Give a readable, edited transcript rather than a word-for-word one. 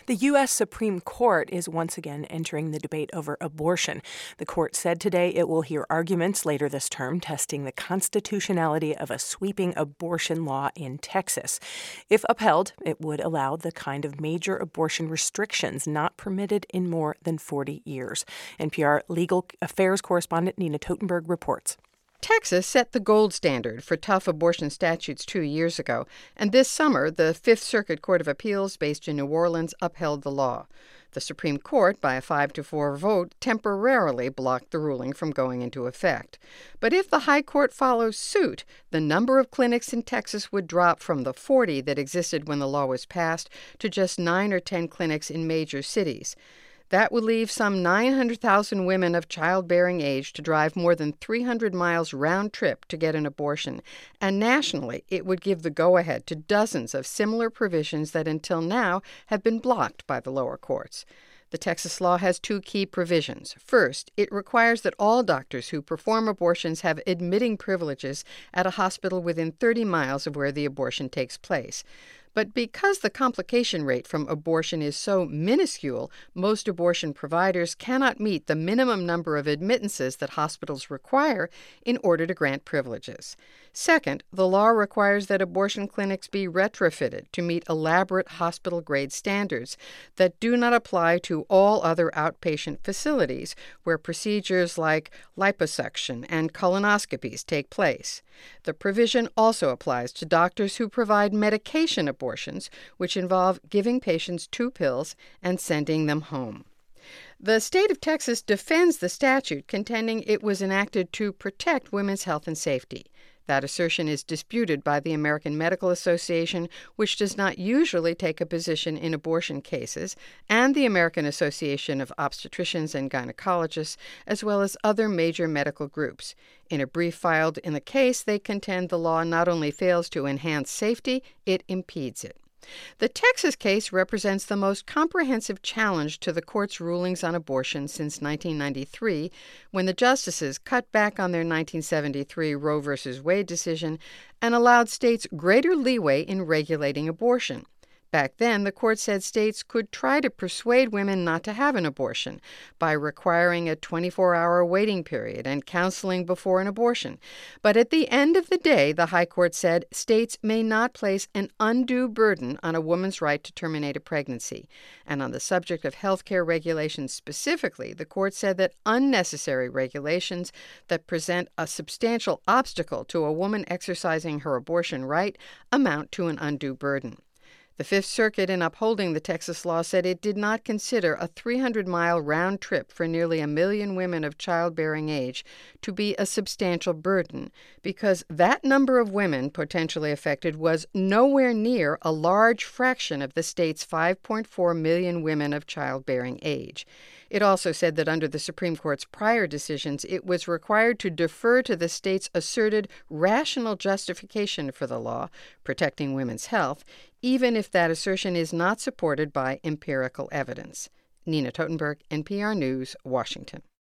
The U.S. Supreme Court is once again entering the debate over abortion. The court said today it will hear arguments later this term testing the constitutionality of a sweeping abortion law in Texas. If upheld, it would allow the kind of major abortion restrictions not permitted in more than 40 years. NPR legal affairs correspondent Nina Totenberg reports. Texas set the gold standard for tough abortion statutes 2 years ago, and this summer the Fifth Circuit Court of Appeals based in New Orleans upheld the law. The Supreme Court, by a 5-4 vote, temporarily blocked the ruling from going into effect. But if the High Court follows suit, the number of clinics in Texas would drop from the 40 that existed when the law was passed to just 9 or 10 clinics in major cities. That would leave some 900,000 women of childbearing age to drive more than 300 miles round trip to get an abortion. And nationally, it would give the go-ahead to dozens of similar provisions that until now have been blocked by the lower courts. The Texas law has 2 key provisions. First, it requires that all doctors who perform abortions have admitting privileges at a hospital within 30 miles of where the abortion takes place. But because the complication rate from abortion is so minuscule, most abortion providers cannot meet the minimum number of admittances that hospitals require in order to grant privileges. Second, the law requires that abortion clinics be retrofitted to meet elaborate hospital-grade standards that do not apply to all other outpatient facilities where procedures like liposuction and colonoscopies take place. The provision also applies to doctors who provide medication abortions, which involve giving patients 2 pills and sending them home. The state of Texas defends the statute, contending it was enacted to protect women's health and safety. That assertion is disputed by the American Medical Association, which does not usually take a position in abortion cases, and the American Association of Obstetricians and Gynecologists, as well as other major medical groups. In a brief filed in the case, they contend the law not only fails to enhance safety, it impedes it. The Texas case represents the most comprehensive challenge to the court's rulings on abortion since 1993, when the justices cut back on their 1973 Roe v. Wade decision and allowed states greater leeway in regulating abortion. Back then, the court said states could try to persuade women not to have an abortion by requiring a 24-hour waiting period and counseling before an abortion. But at the end of the day, the High Court said states may not place an undue burden on a woman's right to terminate a pregnancy. And on the subject of health care regulations specifically, the court said that unnecessary regulations that present a substantial obstacle to a woman exercising her abortion right amount to an undue burden. The Fifth Circuit, in upholding the Texas law, said it did not consider a 300-mile round trip for nearly 1 million women of childbearing age to be a substantial burden because that number of women potentially affected was nowhere near a large fraction of the state's 5.4 million women of childbearing age. It also said that under the Supreme Court's prior decisions, it was required to defer to the state's asserted rational justification for the law, protecting women's health, even if that assertion is not supported by empirical evidence. Nina Totenberg, NPR News, Washington.